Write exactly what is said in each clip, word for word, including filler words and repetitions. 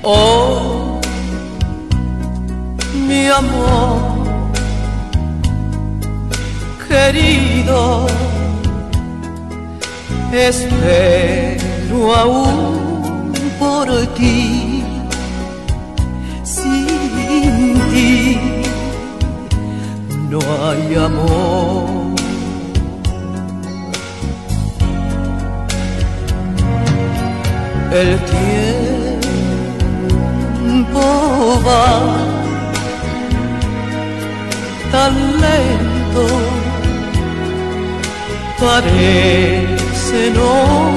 Oh, mi amor querido, espero aún por ti. Sin ti no hay amor. El tiempo va tan lento, parece no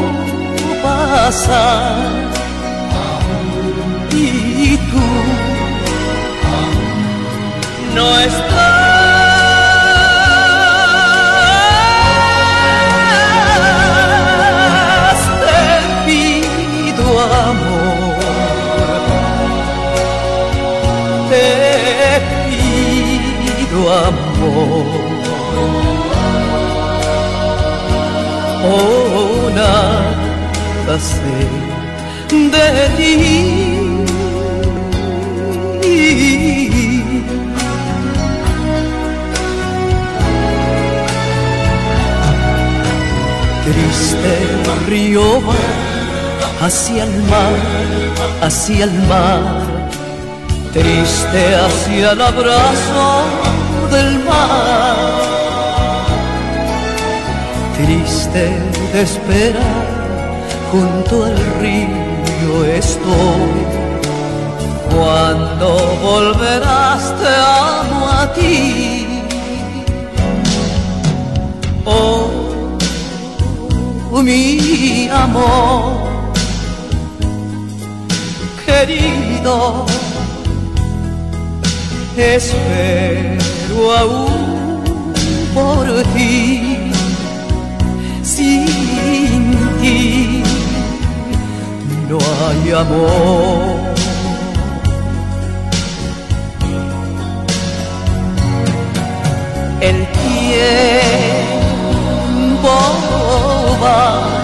pasar, y tú no estás. Te pido amor, te pido amor. Oh, nada sé de ti. Triste río va hacia el mar, hacia el mar, triste hacia el abrazo del mar. Triste de esperar, junto al río estoy. Cuando volverás te amo a ti. Oh, mi amor querido, espero aún por ti. Sin ti no hay amor. El tiempo va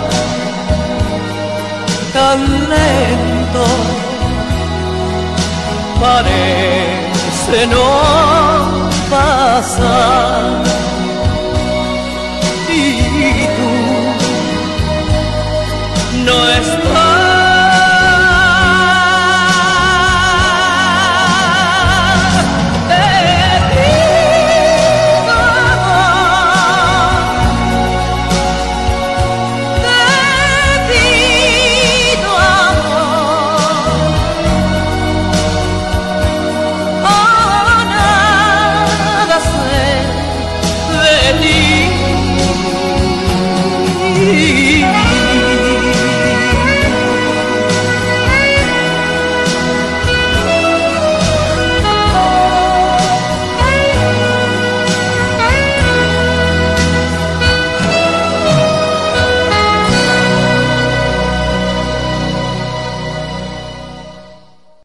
tan lento, parece no pasar, y tú no estás.